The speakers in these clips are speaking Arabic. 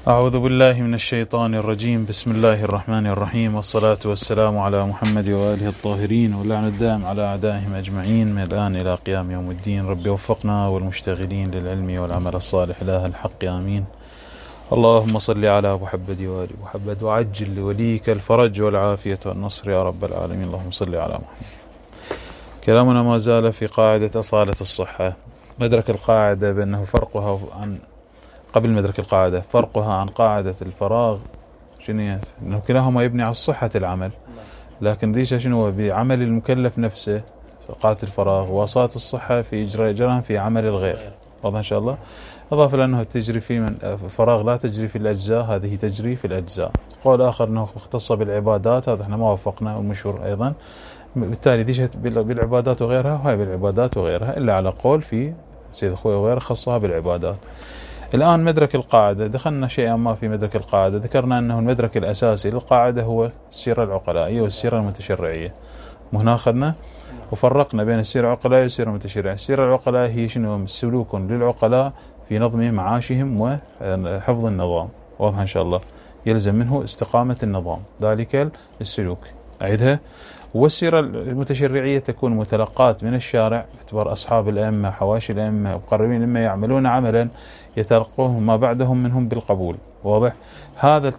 أعوذ بالله من الشيطان الرجيم. بسم الله الرحمن الرحيم، والصلاة والسلام على محمد وآله الطاهرين، واللعن الدائم على أعدائهم أجمعين من الآن إلى قيام يوم الدين. رب وفقنا والمشتغلين للعلم والعمل الصالح، إله الحق آمين. اللهم صل على محمد وآل محمد، وعجل لوليك الفرج والعافية والنصر يا رب العالمين. اللهم صل على محمد. كلامنا ما زال في قاعدة أصالة الصحة. مدرك القاعدة بأنه فرقها عن قبل مدرك القاعدة فرقها عن قاعدة الفراغ شنو؟ انه كلاهما يبني على صحة العمل، لكن ريشة شنو؟ بعمل المكلف نفسه في قاعدة الفراغ، وأصالة الصحة في إجراء في عمل الغير. واضح إن شاء الله. أضاف لأنه تجري في من الفراغ لا تجري في الأجزاء، هذه تجري في الأجزاء. قول آخر أنه مختصة بالعبادات، هذا احنا ما وافقنا ومشهور أيضا. بالتالي ديشة بالعبادات وغيرها، وهي بالعبادات وغيرها، إلا على قول في سيد أخوي وغيره خصها بالعبادات. الآن مدرك القاعدة، دخلنا شيئا ما في مدرك القاعدة. ذكرنا أنه المدرك الأساسي للقاعدة هو السيرة العقلائية والسيرة المتشرعية. وهنا أخذنا وفرقنا بين السيرة العقلائية والسيرة المتشرعية. السيرة العقلائية هي شنو؟ سلوك للعقلاء في نظم معاشهم وحفظ النظام. واضح إن شاء الله. يلزم منه استقامة النظام، ذلك السلوك. أعيدها. والسيرة المتشرعية تكون متلقات من الشارع باعتبار أصحاب الأئمة، حواشي الأئمة، مقربين الأئمة يعملون عملا يتلقوه ما بعدهم منهم بالقبول. واضح. هذا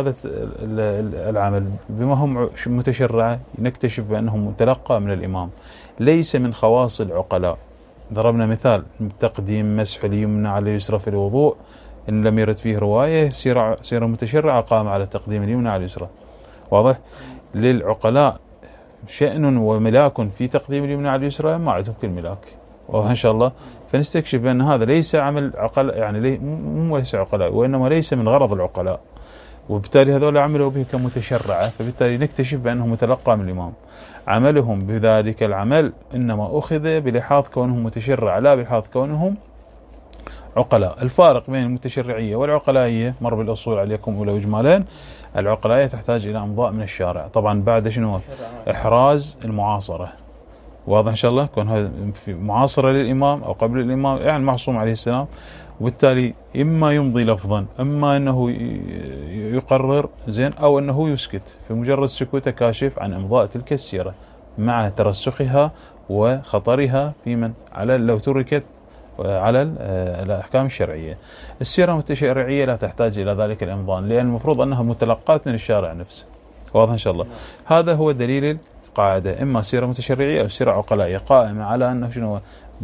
العمل بما هم متشرعة نكتشف بأنه متلقى من الإمام، ليس من خواص العقلاء. ضربنا مثال تقديم مسح اليمنى على اليسرى في الوضوء، إن لم يرد فيه رواية سيرة متشرعة قام على تقديم اليمنى على اليسرى. واضح. للعقلاء شأن وملاك في تقديم اليمنى على اليسرى، ما عندهم كل ملاك. واضح إن شاء الله. فنستكشف بأن هذا ليس عمل عقل، يعني مو ليس عقلاء، وإنما ليس من غرض العقلاء، وبالتالي هذول عملوا به كمتشرعة، فبالتالي نكتشف بأنه متلقى من الإمام. عملهم بذلك العمل إنما أخذ بلحاظ كونهم متشرع، لا بلحاظ كونهم عقلاء. الفارق بين المتشرعية والعقلائية مر بالأصول عليكم ولو إجمالا. العقلائية تحتاج إلى إمضاء من الشارع، طبعا بعد شنو؟ إحراز المعاصرة. واضح إن شاء الله. كونها في معاصرة للإمام أو قبل الإمام، يعني المعصوم عليه السلام، وبالتالي إما يمضي لفظا، إما أنه يقرر زين، أو أنه يسكت. في مجرد سكوته كاشف عن إمضاء تلك السيرة مع ترسخها وخطرها في من على لو تركت على الأحكام الشرعية. السيرة المتشرعية لا تحتاج إلى ذلك الإمضاء، لأن المفروض أنها متلقات من الشارع نفسه. واضح إن شاء الله. هذا هو دليل القاعدة، إما سيرة متشرعية أو سيرة عقلائية، قائمة على أنه شنو؟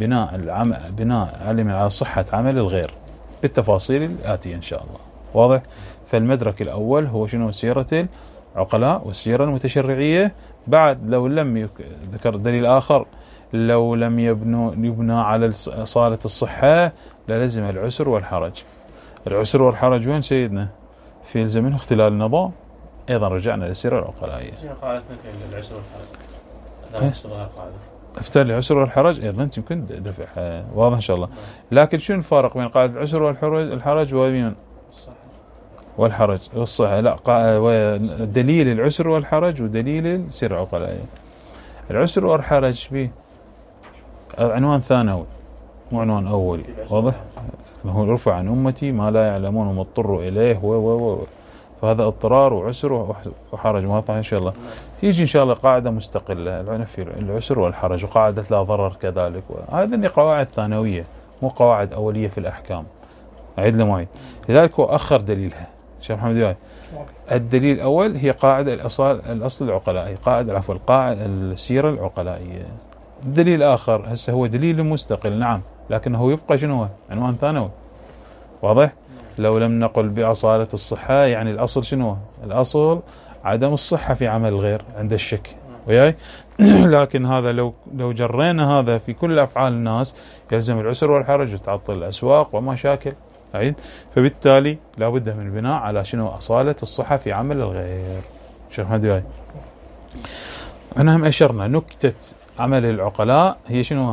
بناء علم على صحة عمل الغير بالتفاصيل الآتية إن شاء الله. واضح. فالمدرك الأول هو شنو؟ سيرة العقلاء والسيرة المتشرعية. بعد لو لم ذكر دليل آخر، لو لم يبنى على أصالة الصحة للزم العسر والحرج. العسر والحرج وين سيدنا؟ في يلزم منه اختلال النظام. أيضا رجعنا للسيرة العقلائية. قاعدة العسر والحرج. افتر العسر والحرج أيضا يمكن دفعها. واضح إن شاء الله. لكن شو الفارق بين قاعدة العسر والحرج وبين والحرج والصحة؟ لا، دليل العسر والحرج ودليل السيرة العقلائية. العسر والحرج به عنوان ثانوي مو عنوان أولي. واضح. هو رفع عن أمتي ما لا يعلمون ومضطر إليه فهذا اضطرار وعسر وحرج. واضح إن شاء الله. تيجي إن شاء الله قاعدة مستقلة في العسر والحرج، وقاعدة لا ضرر كذلك. هذه قواعد ثانوية مو قواعد أولية في الأحكام. أعيد لمعي. لذلك هو أخر دليلها. شيخ محمد ياي. الدليل الأول هي قاعدة الأصل العقلائي، قاعدة السيرة العقلائية. الدليل الآخر هسه هو دليل مستقل، نعم، لكنه يبقى شنو؟ عنوان ثانوي. واضح. لو لم نقل بأصالة الصحة، يعني الأصل شنو؟ الأصل عدم الصحة في عمل الغير عند الشك وياي. لكن هذا لو جرينا هذا في كل أفعال الناس يلزم العسر والحرج وتعطل الأسواق ومشاكل. أعيد. فبالتالي لابد من البناء على شنو؟ أصالة الصحة في عمل الغير. شيخ محمد وياي. أنا هم أشرنا نكتة عمل العقلاء هي شنو؟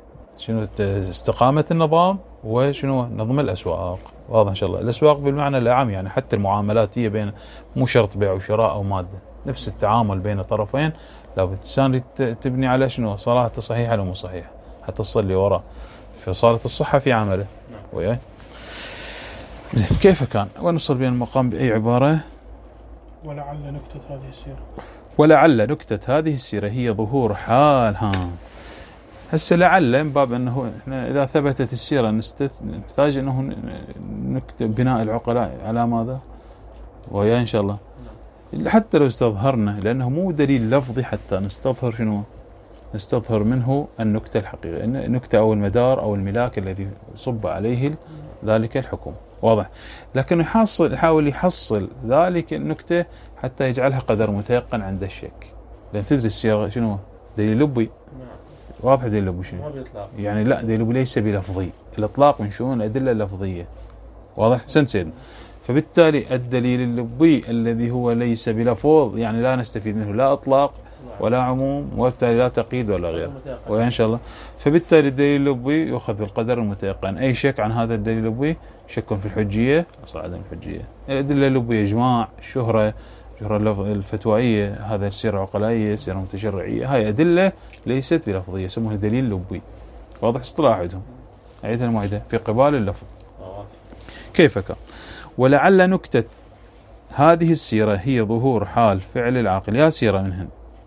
استقامة النظام وشنو؟ نظم الأسواق. واضح إن شاء الله. الأسواق بالمعنى الأعم، يعني حتى المعاملات هي بين مو شرط بيع وشراء أو مادة، نفس التعامل بين طرفين لابد الإنسان تبني على شنو؟ صلاته صحيحة ولا مو صحيحة حتى تصلي وراء في صالة الصحة في عمله. وياي. زين كيف كان ونوصل بين المقام بأي عبارة؟ ولعل نكتة هذه السيرة. ولعل نكتة هذه السيرة هي ظهور حال هسه لعل من باب أنه إحنا إذا ثبتت السيرة نحتاج أنه نكتب بناء العقلاء على ماذا؟ ويا إن شاء الله حتى لو استظهرنا، لأنه مو دليل لفظي حتى نستظهر شنو؟ نستظهر منه النكتة الحقيقية، النكتة أو المدار أو الملاك الذي صب عليه ذلك الحكم، واضح؟ لكن يحاول يحصل ذلك النكتة حتى يجعلها قدر متيقن عند الشك، لأن تدري السيرة شنو؟ دليل لبي، واضح دليل لبي شنو؟ يعني لا دليل لبي ليس بلفظي، الإطلاق من شؤون الأدلة اللفظية، واضح؟ سيدنا. فبالتالي الدليل اللبي الذي هو ليس بلفظ يعني لا نستفيد منه لا إطلاق ولا عموم، وبالتالي لا تقييد ولا غير، وإن شاء الله. فبالتالي الدليل اللبي يؤخذ بالقدر المتيقن، أي شك عن هذا الدليل اللبي شك في الحجية أصل عدم الحجية. الأدلة اللبية إجماع، الشهرة الفتوائية، هذا السيرة عقلائية، سيرة متشرعية، هاي أدلة ليست بلفظية يسمونها دليل لبي، واضح اصطلاح عندهم. أعيدها المعيدة في قبال اللفظ. كيف كان؟ ولعل نكتة هذه السيرة هي ظهور حال فعل العاقل، يا سيرة منهن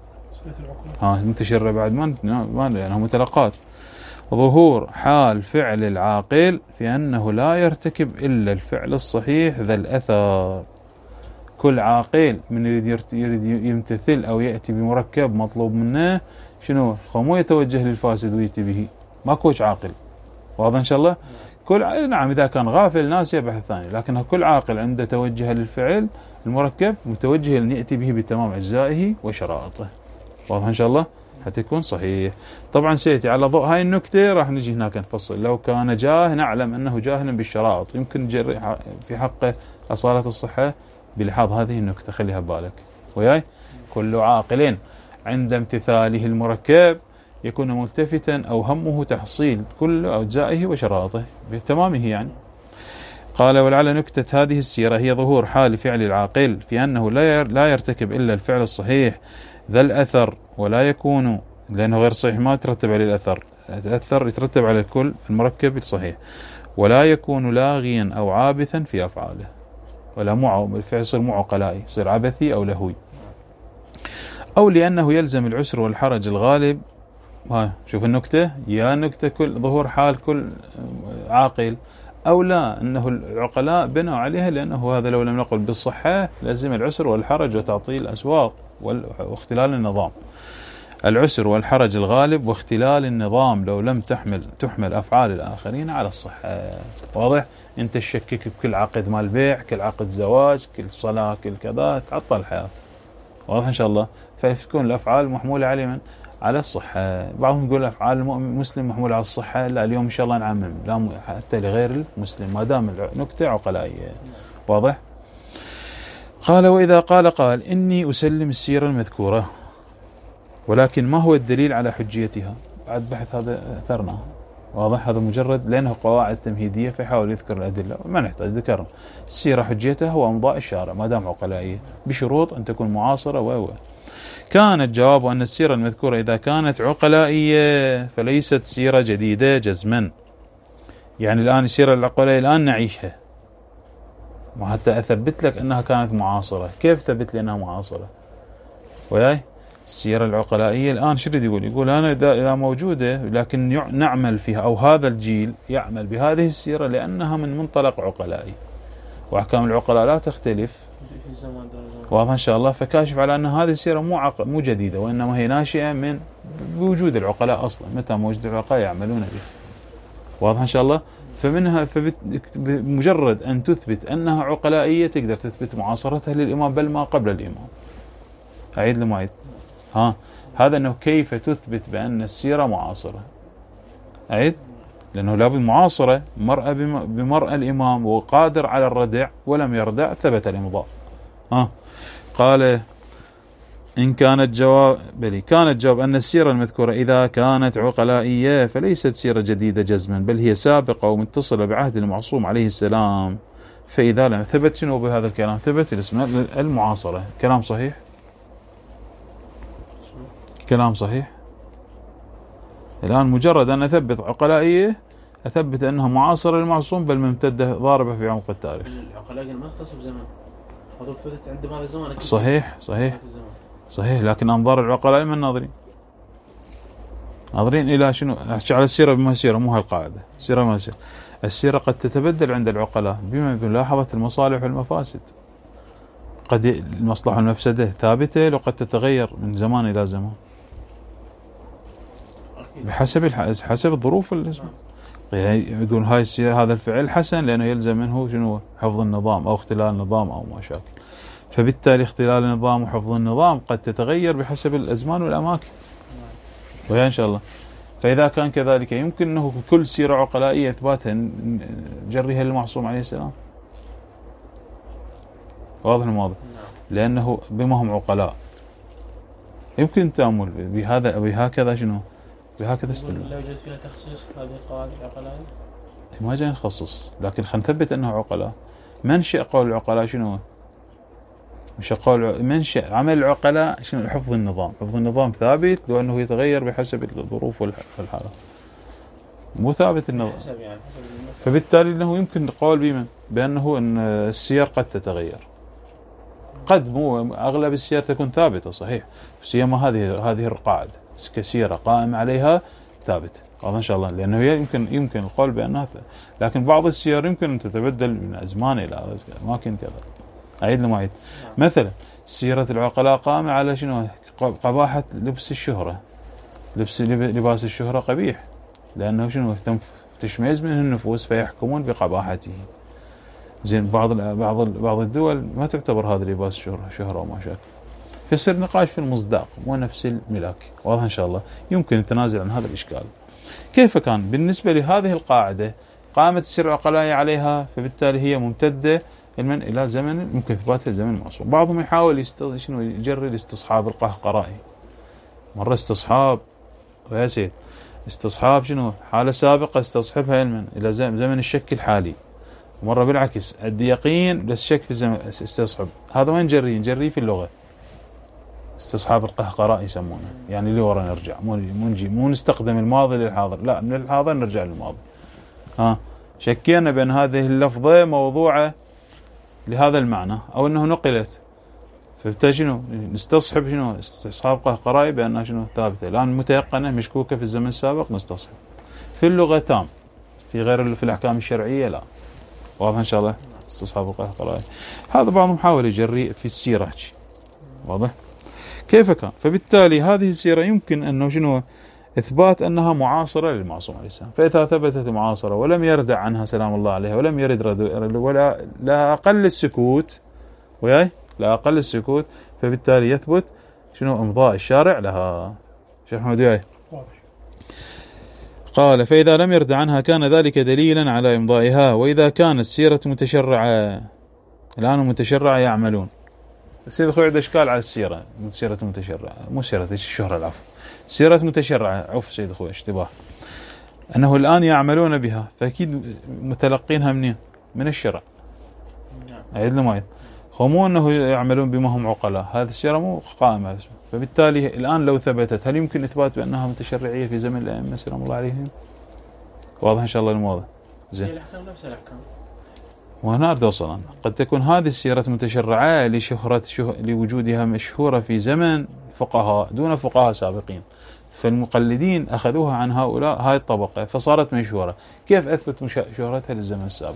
متشرع بعد ما لأنه متلقات، ظهور حال فعل العاقل في أنه لا يرتكب إلا الفعل الصحيح ذا الأثر. كل عاقل من يريد يمتثل أو يأتي بمركب مطلوب منه شنو؟ مو يتوجه للفاسد ويأتي به، ما كوش عاقل، واضح إن شاء الله؟ كل نعم إذا كان غافل ناس يبحث ثاني، لكن كل عاقل عنده توجه للفعل المركب متوجه أن يأتي به بتمام أجزائه وشرائطه، واضح إن شاء الله؟ حتى يكون صحيح. طبعا سيأتي على ضوء هاي النكتة راح نجي هناك نفصل. لو كان جاه نعلم أنه جاهلا بالشرائط يمكن نجري في حقه أصالة الصحة بلحاظ هذه النكتة، خليها ببالك وياي. كل عاقل عند امتثاله المركب يكون ملتفتا أو همه تحصيل كل أجزائه وشرائطه بتمامه يعني. قال ولعل نكتة هذه السيرة هي ظهور حال فعل العاقل في أنه لا يرتكب إلا الفعل الصحيح ذا الأثر، ولا يكون لأنه غير صحيح ما يترتب عليه الأثر، الأثر يترتب على الكل المركب الصحيح، ولا يكون لاغيا أو عابثا في أفعاله، ولا الفعل يصير مو عقلائي، يصير عبثي أو لهوي، أو لأنه يلزم العسر والحرج الغالب. شوف النكتة، يا نكتة كل ظهور حال كل عاقل، أو لا أنه العقلاء بنوا عليها لأنه هذا لو لم نقل بالصحة لازم العسر والحرج وتعطيل الأسواق واختلال النظام. العسر والحرج الغالب واختلال النظام لو لم تحمل أفعال الآخرين على الصحة، واضح؟ أنت تشكك بكل عقد مال بيع، كل عقد زواج، كل صلاة، كل كذا، تعطل الحياة، واضح إن شاء الله؟ فتكون الأفعال محمولة على من؟ على الصحة. بعضهم يقول أفعال المسلم محمولة على الصحة، لا اليوم إن شاء الله نعمم لا حتى لغير المسلم ما دام النكتة عقلائية، واضح؟ قال وإذا قال إني أسلم السيرة المذكورة، ولكن ما هو الدليل على حجيتها؟ بعد بحث هذا أثرنا، واضح؟ هذا مجرد لأنه قواعد تمهيدية فيحاول يذكر الأدلة، ما نحتاج ذكرنا. السيرة حجيتها هو أمضاء الشارع ما دام عقلائية بشروط أن تكون معاصرة كان الجواب أن السيرة المذكورة إذا كانت عقلائية فليست سيرة جديدة جزما. يعني الآن السيرة العقلائية الآن نعيشها، وحتى أثبت لك أنها كانت معاصرة. كيف ثبت لي أنها معاصرة؟ وياي السيرة العقلائية الآن شو يقول أنا إذا موجودة لكن نعمل فيها، أو هذا الجيل يعمل بهذه السيرة لأنها من منطلق عقلائي، وأحكام العقلاء لا تختلف، واضح إن شاء الله؟ فكاشف على أن هذه السيرة مو جديدة، وإنما هي ناشئة من بوجود العقلاء أصلا، متى موجود العقلاء يعملون به، واضح إن شاء الله؟ فمنها بمجرد أن تثبت أنها عقلائية تقدر تثبت معاصرتها للإمام بل ما قبل الإمام. أعيد لمعيد هذا أنه كيف تثبت بأن السيرة معاصرة؟ أعيد، لأنه لابد معاصرة مرأة بمرأة الإمام وقادر على الردع ولم يردع ثبت الإمضاء. قال إن كانت جواب أن السيرة المذكورة إذا كانت عقلائية فليست سيرة جديدة جزما، بل هي سابقة ومتصلة بعهد المعصوم عليه السلام. فإذا لم ثبت شنو بهذا الكلام؟ ثبت الاسم المعاصرة. كلام صحيح؟ كلام صحيح. الآن مجرد أن أثبت عقلائية أثبت أنها معاصرة للمعصوم بل ممتدة ضاربة في عمق التاريخ. العقلاء ما تختص بزمن، هذول ثبتت عند مال الزمان. صحيح، لكن أنظار العقلاء من ناظرين إلى شنو؟ أحكي على السيرة بما سيرة، مو هالقاعدة السيرة ما سيرة. السيرة قد تتبدل عند العقلاء بما بملاحظة المصالح والمفاسد. قد المصلحة والمفسدة ثابتة وقد تتغير من زمان إلى زمان بحسب الظروف الاسم. يعني يقول هاي السيرة هذا الفعل حسن لأنه يلزم منه شنو؟ حفظ النظام أو اختلال النظام أو مشاكل. فبالتالي اختلال النظام وحفظ النظام قد تتغير بحسب الأزمان والأماكن. ويا إن شاء الله. فإذا كان كذلك يمكن أنه كل سيرة عقلائية إثباتها نجريها للمعصوم عليه السلام. واضح الموضوع؟ لأنه بما هم عقلاء يمكن التأمل بهكذا شنو؟ بهكذا استدلال. لا يوجد فيها تخصيص هذه القواعد العقلائية؟ ما جاي نخصص، لكن خلينا نثبت أنه عقلاء. منشأ قول العقلاء شنو؟ مش قول منشأ عمل العقلاء شنو؟ حفظ النظام. حفظ النظام ثابت لو أنه يتغير بحسب الظروف والحالة، مو ثابت النظام. يعني فبالتالي أنه يمكن القول بأنه أن السير قد تتغير، قد مو أغلب السير تكون ثابتة صحيح، سيما هذه القاعدة كسيرة قائم عليها ثابتة. هذا إن شاء الله، لأنه يمكن القول بأنها لكن بعض السير يمكن أن تتبدل من أزمان إلى أماكن كذا. أعيد لما مثلا سيرة العقلاء قائمة على شنو؟ قباحة لبس الشهرة. لباس الشهرة قبيح لأنه شنو؟ تشمئز منه النفوس فيحكمون بقباحته. زين بعض الدول ما تعتبر هذا لباس شهرة وما شاكل. فيصير نقاش في المصداق مو نفس الملاك. واضح إن شاء الله. يمكن التنازل عن هذا الإشكال. كيف كان بالنسبة لهذه القاعدة قامت السيرة العقلائية عليها، فبالتالي هي ممتدة إلى زمن ممكن إثباتها زمن معصوم. بعضهم يحاول يجري الاستصحاب القهقرائي. مرة استصحاب يا سيد، استصحاب شنو؟ حالة سابقة استصحبها علما إلى زمن الشك الحالي. مرة بالعكس عندي يقين بس شك في زمن استصحب. هذا وين نجري في اللغة استصحاب القهقراء يسمونه، يعني لورا نرجع، مو نستخدم الماضي للحاضر، لا من الحاضر نرجع للماضي. شكينا بأن هذه اللفظة موضوعة لهذا المعنى أو أنه نقلت، فبالتالي شنو نستصحب شنو؟ استصحاب قهقراء بأنها شنو؟ ثابتة الآن متيقنة مشكوكة في الزمن السابق نستصحب. في اللغة تام، في الأحكام الشرعية لا. واضح إن شاء الله. استصحاب القهقراء هذا بعضهم حاول يجري في السيرة. واضح كيف كان؟ فبالتالي هذه السيرة يمكن أنه شنو؟ إثبات أنها معاصرة للمعصوم عليه السلام. فإذا ثبتت معاصرة ولم يردع عنها سلام الله عليها ولم يرد ولا لا أقل السكوت لا أقل السكوت، فبالتالي يثبت شنو؟ إمضاء الشارع لها. شيخ محمد وياي قال فإذا لم يرد عنها كان ذلك دليلا على إمضائها. وإذا كانت السيرة متشرعة، الآن متشرعة يعملون. السيد أخوي عنده إشكال على السيرة متشرعة، مو سيرة الشهرة العفو، سيرة متشرعة سيد أخوي اشتباه، أنه الآن يعملون بها، فأكيد متلقينها منين؟ من الشرع. أعيد لما مو أنه يعملون بما هم عقلاء، هذه السيرة مو قائمة. فبالتالي الآن لو ثبتت هل يمكن إثبات بأنها متشرعية في زمن الأئمة سلام الله عليهم؟ واضح إن شاء الله الموضوع. زين. الأحكام نفس الأحكام. وهنا أريد أوصل أنا. قد تكون هذه السيرة متشرعة لوجودها مشهورة في زمن فقهاء دون فقهاء سابقين، فالمقلدين أخذوها عن هؤلاء هاي الطبقة فصارت مشهورة. كيف أثبت شهرتها للزمن السابق؟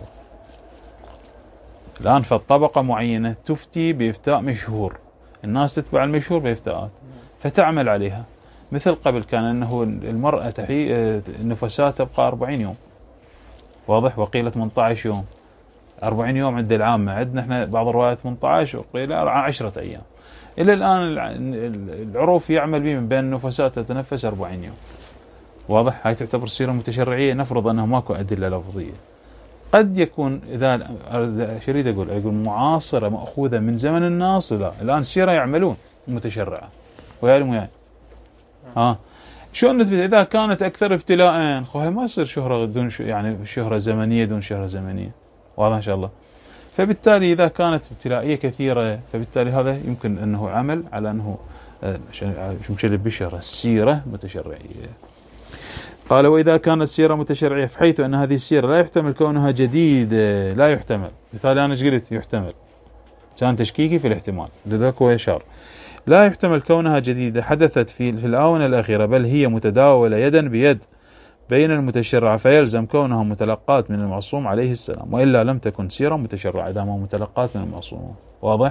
الآن فالطبقة معينة تفتي بإفتاء مشهور، الناس تتبع المشهور بإفتاءات فتعمل عليها. مثل قبل كان أنه المرأة النفسات تبقى 40 يوم، واضح، وقيل 18 يوم. 40 يوم عند العامة، عندنا احنا بعض الروايات 18 وقيل 10 أيام. إلى الآن العروف يعمل به من بين النفسات تتنفس 40 يوم. واضح، هاي تعتبر سيرة متشرعية. نفرض أنه ماكو أدلة لفظية. قد يكون إذا شريد أقول معاصرة مأخوذة من زمن الناس، لا الآن سيرة يعملون متشرعة ويا شو نثبت؟ إذا كانت أكثر ابتلاء خوها ما يصير شهرة دون يعني شهرة زمنية دون شهرة زمنية. واضح إن شاء الله. فبالتالي إذا كانت ابتلائية كثيرة فبالتالي هذا يمكن أنه عمل على أنه مشلب بشهرة السيرة متشرعية. قال وإذا كانت السيرة متشرعية بحيث أن هذه السيرة لا يحتمل كونها جديدة، لا يحتمل، مثال أنا قلت يحتمل كان تشكيكي في الاحتمال لذلك هو يشار، لا يحتمل كونها جديدة حدثت في الآونة الأخيرة، بل هي متداولة يدا بيد بين المتشرع، فيلزم كونها متلقات من المعصوم عليه السلام، وإلا لم تكن سيرة متشرعة إذا ما متلقات من المعصوم. واضح؟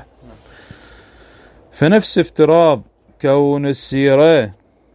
فنفس افتراض كون السيرة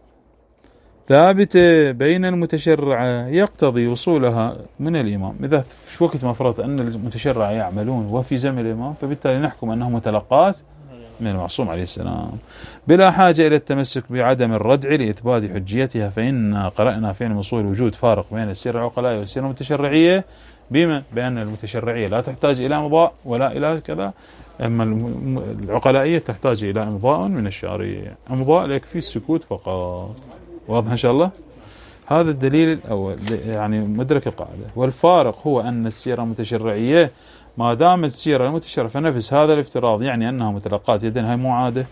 ثابتة بين المتشرعة يقتضي وصولها من الإمام. إذا شو وقت ما فرض أن المتشرع يعملون وفي زمن الإمام، فبالتالي نحكم أنها متلقات من المعصوم عليه السلام بلا حاجة إلى التمسك بعدم الردع لإثبات حجيتها، فإن قرأنا في أصول وجود فارق بين السيرة العقلائية والسيرة المتشرعية، بما بأن المتشرعية لا تحتاج إلى إمضاء ولا إلى كذا، أما العقلائية تحتاج إلى إمضاء من الشارع، إمضاء يكفي السكوت فقط. واضح إن شاء الله؟ هذا الدليل الأول يعني مدرك القاعدة. والفارق هو أن السيرة المتشرعية ما دامت السيرة المتشرعة فنفس هذا الافتراض يعني أنها متلقات يدا، هاي مو عادة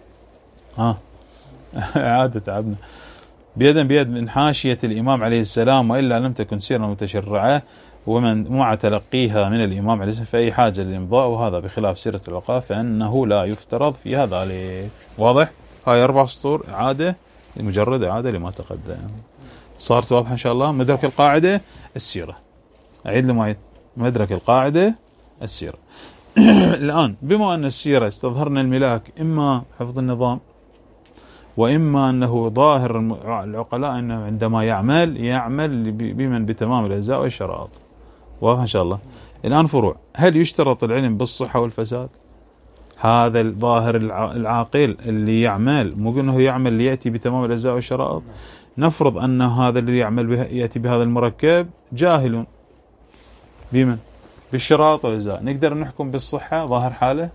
عادة تعبنا بيدا بيد من حاشية الإمام عليه السلام، وإلا لم تكن سيرة متشرعة ومن مع تلقيها من الإمام عليه السلام فأي حاجة للإمضاء، وهذا بخلاف سيرة العقلاء فإنه لا يفترض فيها ذلك. واضح؟ هاي 4 سطور عادة مجرد عادة لما تقدم. صارت واضحة إن شاء الله؟ مدرك القاعدة السيرة. أعيد لما مدرك القاعدة السيرة. الآن بما أن السيرة استظهرنا الملاك إما حفظ النظام وإما أنه ظاهر العقلاء أنه عندما يعمل بمن بتمام الأجزاء والشرائط. واضح إن شاء الله؟ الآن فروع. هل يشترط العلم بالصحة والفساد؟ هذا الظاهر العاقل اللي يعمل مو أنه يعمل ليأتي بتمام الأجزاء والشرائط، نفرض أن هذا اللي يعمل يأتي بهذا المركب جاهل بمن بالشرائط والأجزاء، نقدر نحكم بالصحة ظاهر حاله؟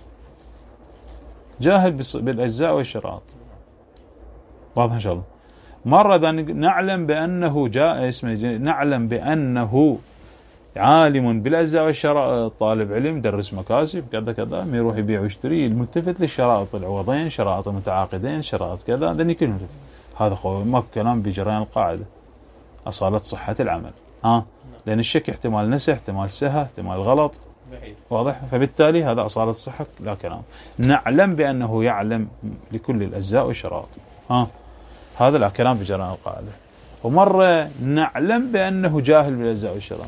جاهل بالأجزاء والشرائط. واضح إن شاء الله؟ مرة نعلم بأنه نعلم بأنه عالم بالأجزاء والشرائط، طالب علم درس مكاسب كذا كذا، ما يروح يبيع ويشتري، الملتفت للشرائط العوضين، شرائط المتعاقدين، شرائط كذا، ذني كلهم هذا ما كلام بجريان القاعدة أصالة صحة العمل. لأن الشك احتمال نسى، احتمال سهى، احتمال غلط. واضح؟ فبالتالي هذا أصالة الصحة لا كلام. نعلم بأنه يعلم لكل الأجزاء والشرائط، هذا لا كلام بجريان القاعدة. ومرة نعلم بأنه جاهل بالأجزاء والشرائط،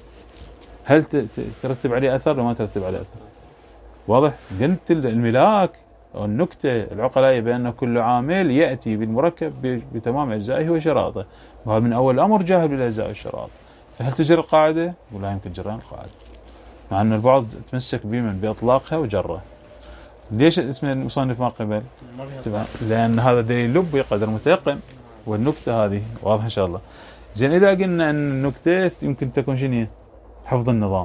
هل ترتب عليه أثر ولا ما ترتب عليه أثر؟ واضح؟ قلت الملاك أو النكتة العقلائية بأن كل عامل يأتي بالمركب بتمام أجزائه وشرائطه، وهذا من أول الأمر جاهل بالأجزاء والشرائط، فهل تجري القاعدة ولا يمكن جريان القاعدة؟ مع أن البعض تمسك بمن بإطلاقها وجره. ليش اسم المصنف ما قبل؟ لأن هذا دليل لبي قدر متيقن، والنكتة هذه واضح إن شاء الله. زين إذا قلنا أن النكتة يمكن تكون شنو؟ حفظ النظام،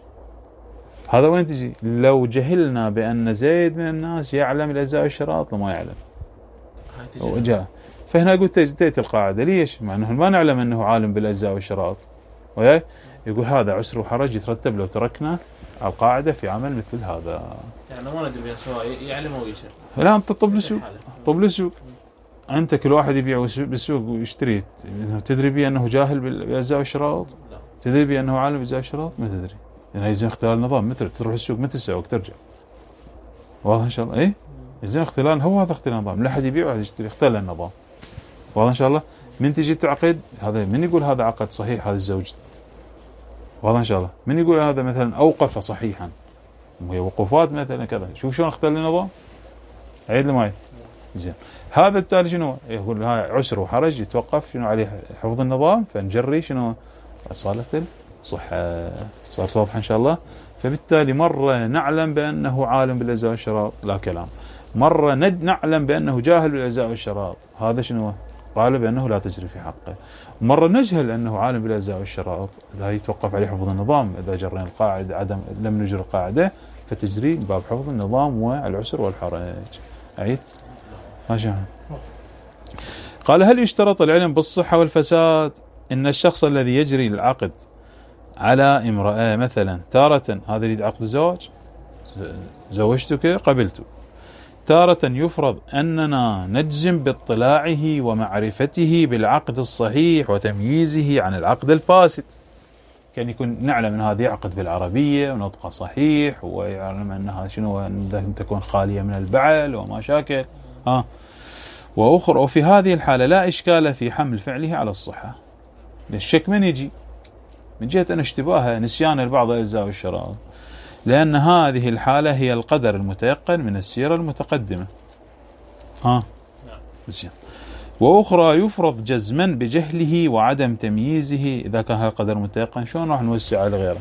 هذا وين تجي؟ لو جهلنا بأن زيد من الناس يعلم الأجزاء والشرائط وما يعلم وجاء، فهنا قلت تأتي القاعدة. ليش؟ مع أنه ما نعلم أنه عالم بالأجزاء والشرائط، يقول هذا عسر وحرج يترتب لو تركنا القاعدة في عمل مثل هذا. يعني ما ندري بها سواء يعلم أو يشر. لا أنت طب للسوق أنت كل واحد يبيع بالسوق ويشتري، تدري بي أنه جاهل بالأجزاء والشرائط؟ لا. تدري بي أنه عالم بالأجزاء والشرائط؟ ما تدري. يعني يلزم اختلال النظام، مثل تروح السوق ما تسوق ترجع. واضح إن شاء الله؟ إيه؟ يلزم اختلال، هو هذا اختلال النظام، لا أحد يبيع ولا يشتري، اختلال النظام. واضح إن شاء الله؟ من تجي تعقد هذا، من يقول هذا عقد صحيح هذا الزوج؟ واضح إن شاء الله؟ من يقول هذا مثلا أوقف صحيحا؟ وهي وقوفات مثلا كذا، شوف شلون اختل النظام. عيد لي معي. زين هذا التالي شنو يقول؟ هاي عسر وحرج يتوقف شنو عليه حفظ النظام، فنجري شنو أصالة الصحة. صارت واضحة إن شاء الله. فبالتالي مرة نعلم بأنه عالم بالأجزاء والشرائط لا كلام، مرة نعلم بأنه جاهل بالأجزاء والشرائط، هذا شنو قال بأنه لا تجري في حقه. مرة نجهل أنه عالم بالأجزاء والشرائط، إذا يتوقف عليه حفظ النظام، إذا جرينا القاعدة عدم لم نجري القاعدة فتجري باب حفظ النظام والعسر والحرج. عيد ماشي. قال هل يشترط العلم بالصحة والفساد؟ إن الشخص الذي يجري العقد على امرأة مثلا، تارة هذا يريد عقد الزواج، زوجتك قبلت، تارة يفرض أننا نجزم باطلاعه ومعرفته بالعقد الصحيح وتمييزه عن العقد الفاسد. كان يكون نعلم أن هذا يعقد بالعربية ونطقه صحيح، ويعلم أنها شنو تكون خالية من البعل وما شاكل. وأخرى، وفي هذه الحالة لا إشكال في حمل فعله على الصحة. الشك من يجي من جهة أن اشتباه نسيان البعض أجزاء الشرائط، لأن هذه الحالة هي القدر المتيقن من السيرة المتقدمة. زين. وأخرى يفرض جزما بجهله وعدم تمييزه. إذا كان هذا قدر متيقن شلون راح نوسع على غيره؟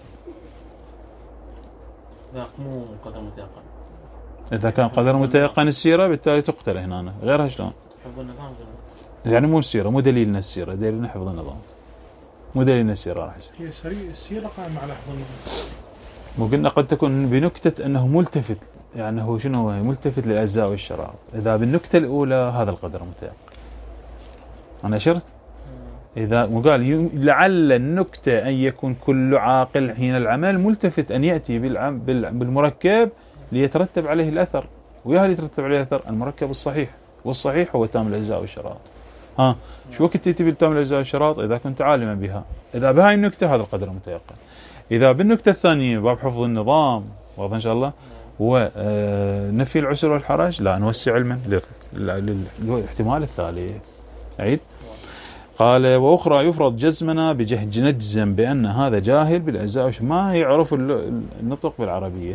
لا مو قدر متيقن. إذا كان قدر متيقن السيرة بالتالي تقتل هنا، غيرها شلون؟ حفظ النظام يعني مو السيرة، مو دليلنا السيرة، دليلنا حفظ النظام، مو دليلنا السيرة راح يصير. هي السيرة قائمة على حفظ النظام. مو قلنا قد تكون بنكتة أنه ملتفت، يعني هو شنو ملتفت للأجزاء والشرائط. إذا بالنكتة الأولى هذا القدر متيقن. أنا أشرت إذا وقال لعل النكتة أن يكون كل عاقل حين العمل ملتفت أن يأتي بالمركب ليترتب عليه الأثر. ويا هل يترتب عليه الأثر؟ المركب الصحيح، والصحيح هو تام الأجزاء والشرائط. شو وقت تأتي بالتام الأجزاء والشرائط؟ إذا كنت عالما بها. إذا بهاي النكتة هذا القدر متيقن. إذا بالنكتة الثانية باب حفظ النظام، واضح إن شاء الله، ونفي العسر والحرج، لا نوسع علما للاحتمال الثالث. عيد. قال وأخرى يفرض جزمنا نجزم بأن هذا جاهل بالأجزاء، ما يعرف النطق بالعربية.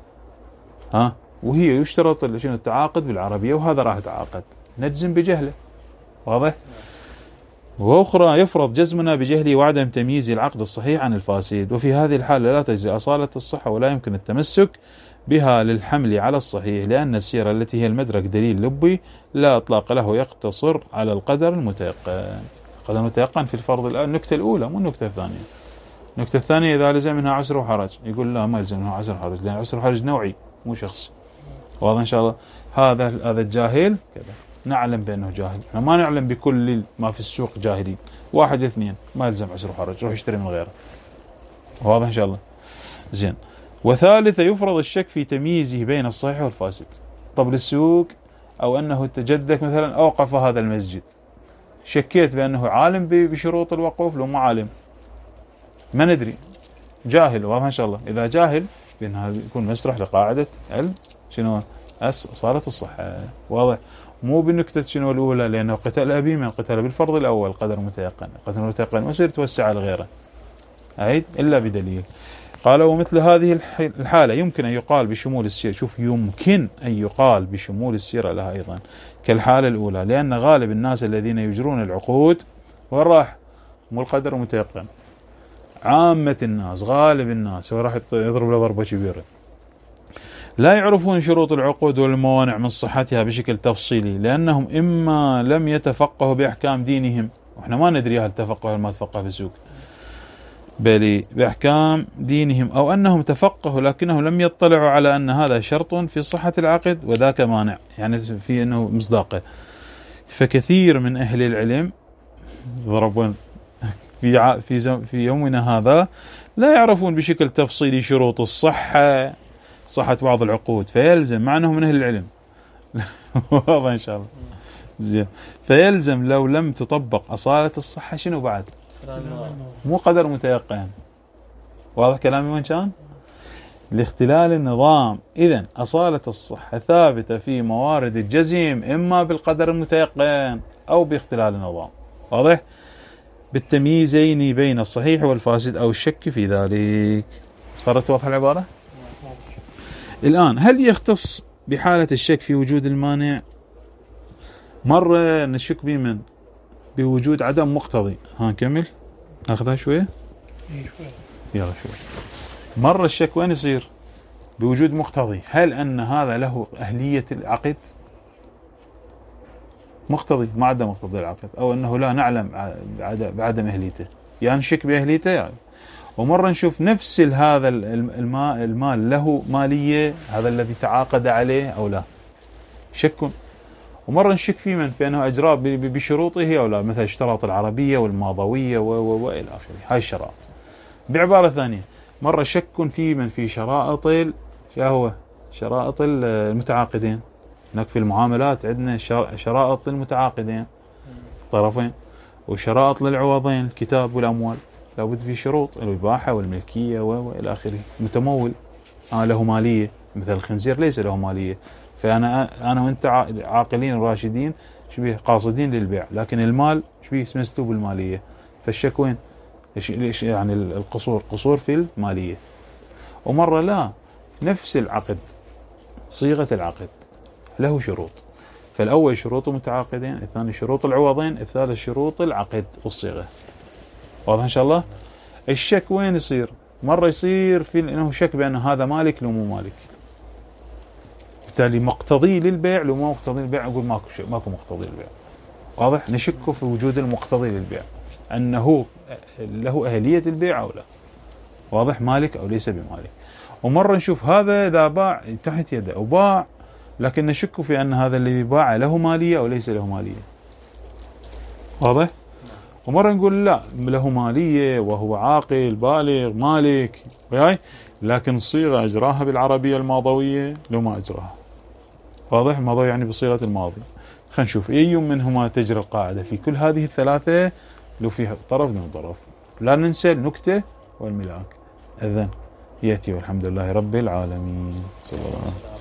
وهي يشترط شنو التعاقد بالعربية، وهذا راح يتعاقد، نجزم بجهله. واضح. وأخرى يفرض جزمنا بجهله وعدم تمييز العقد الصحيح عن الفاسد، وفي هذه الحالة لا تجري أصالة الصحة ولا يمكن التمسك بها للحمل على الصحيح، لأن السيرة التي هي المدرك دليل لبي لا إطلاق له يقتصر على القدر المتيقن. القدر المتيقن في الفرض النكتة الأولى مو النكتة الثانية. النكتة الثانية إذا لزم منها عسر وحرج، يقول لا ما يلزم منها عسر وحرج، لأن عسر وحرج نوعي مو شخصي. واضح إن شاء الله. هذا الجاهل كذا نعلم بأنه جاهل، ما نعلم بكل ما في السوق جاهلين. 1 2 ما يلزم عسر وحرج، روح اشتري من غيره. واضح إن شاء الله. زين. وثالثة يفرض الشك في تمييزه بين الصحيح والفاسد. طب للسوق، أو أنه جدك مثلا أوقف هذا المسجد، شكيت بأنه عالم بشروط الوقوف لو مو عالم، ما ندري، جاهل. واضح إن شاء الله. إذا جاهل بأنها يكون مسرح لقاعدة علم شنو صارت الصحة. واضح. مو بالنكتة شنو الأولى، لأنه قتل أبي من قتل بالفرض الأول قدر متيقن، قدر متيقن ما يصير توسع على غيره. أعيد إلا بدليل. قال ومثل هذه الحالة يمكن أن يقال بشمول السيرة. شوف، يمكن أن يقال بشمول السيرة لها أيضا كالحالة الأولى، لأن غالب الناس الذين يجرون العقود والراح مو القدر متيقن. عامة الناس، غالب الناس، هو راح يضرب له ضربة كبيرة، لا يعرفون شروط العقود والموانع من صحتها بشكل تفصيلي، لأنهم إما لم يتفقهوا بأحكام دينهم، وإحنا ما ندري هل تفقه ولا ما تفقه في السوق، بل بأحكام دينهم، أو أنهم تفقهوا لكنهم لم يطلعوا على أن هذا شرط في صحة العقد وذاك مانع، يعني في أنه مصداقه. فكثير من أهل العلم ضربون في يومنا هذا لا يعرفون بشكل تفصيلي شروط صحة بعض العقود، فيلزم مع أنهم من أهل العلم واضح إن شاء الله. زين. فيلزم لو لم تطبق أصالة الصحة شنو بعد؟ مو قدر متيقن. واضح كلامي وين كان؟ لاختلال النظام. إذن أصالة الصحة ثابتة في موارد الجزم إما بالقدر المتيقن أو باختلال النظام. واضح؟ بالتمييزين بين الصحيح والفاسد أو الشك في ذلك. صارت واضحة العبارة؟ الآن هل يختص بحالة الشك في وجود المانع؟ مرة نشك بمن؟ بوجود عدم مقتضي. نكمل ناخذها شوية. يلا شوية. مرة الشك وين يصير؟ بوجود مقتضي. هل أن هذا له أهلية العقد؟ مقتضي ما عدا مقتضي العقد، أو أنه لا نعلم بعدم أهليته، يعني نشك بأهليته يعني. ومرة نشوف نفس هذا المال له مالية، هذا الذي تعاقد عليه أو لا، شك. ومرة نشك في من بأنه أجرى بشروطه أو لا، مثل اشتراط العربية والماضوية وإلى آخره. هاي الشرائط. بعبارة ثانية، مرة شك في من في شرائط المتعاقدين، هناك في المعاملات عندنا شرائط للمتعاقدين طرفين، وشرائط للعوضين الكتاب والأموال، لابد في شروط الإباحة والملكية وإلى آخره. متمول له مالية، مثل الخنزير ليس له مالية، فأنا وأنت عاقلين راشدين شبيه قاصدين للبيع، لكن المال شبيه مسلوب المالية. فالشك وين؟ يعني القصور، قصور في المالية. ومرة لا، نفس العقد صيغة العقد له شروط، فالأول شروط المتعاقدين، الثاني شروط العوضين، الثالث شروط العقد والصيغة. واضح إن شاء الله؟ الشك وين يصير؟ مرة يصير في إنه شك بأن هذا مالك لو مو مالك، بالتالي مقتضي للبيع لو ما مقتضي للبيع، أقول ماكو مقتضي للبيع. واضح؟ نشك في وجود المقتضي للبيع، أنه له أهلية البيع أو لا، واضح، مالك أو ليس بمالك. ومرة نشوف هذا إذا باع تحت يده وباع، لكن نشك في أن هذا الذي باع له مالية أو ليس له مالية. واضح؟ ومرة نقول لا، له مالية وهو عاقل بالغ مالك، لكن الصيغة أجراها بالعربية الماضوية لو ما أجراها. واضح؟ الماضي يعني بصيغة الماضي. خلينا نشوف أي منهما تجري القاعدة في كل هذه الثلاثة لو فيها طرف دون طرف. لا ننسى النكتة والملاك. إذن يأتي والحمد لله رب العالمين. صلى الله عليه وسلم.